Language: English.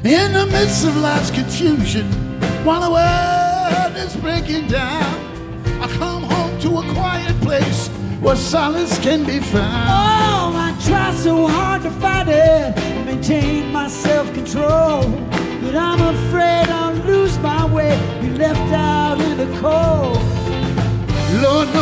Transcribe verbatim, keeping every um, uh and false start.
In the midst of life's confusion, while the world is breaking down, I come home to a quiet place where silence can be found. Oh, I try so hard to fight it, maintain my self-control, but I'm afraid I'll lose my way, be left out in the cold. Lord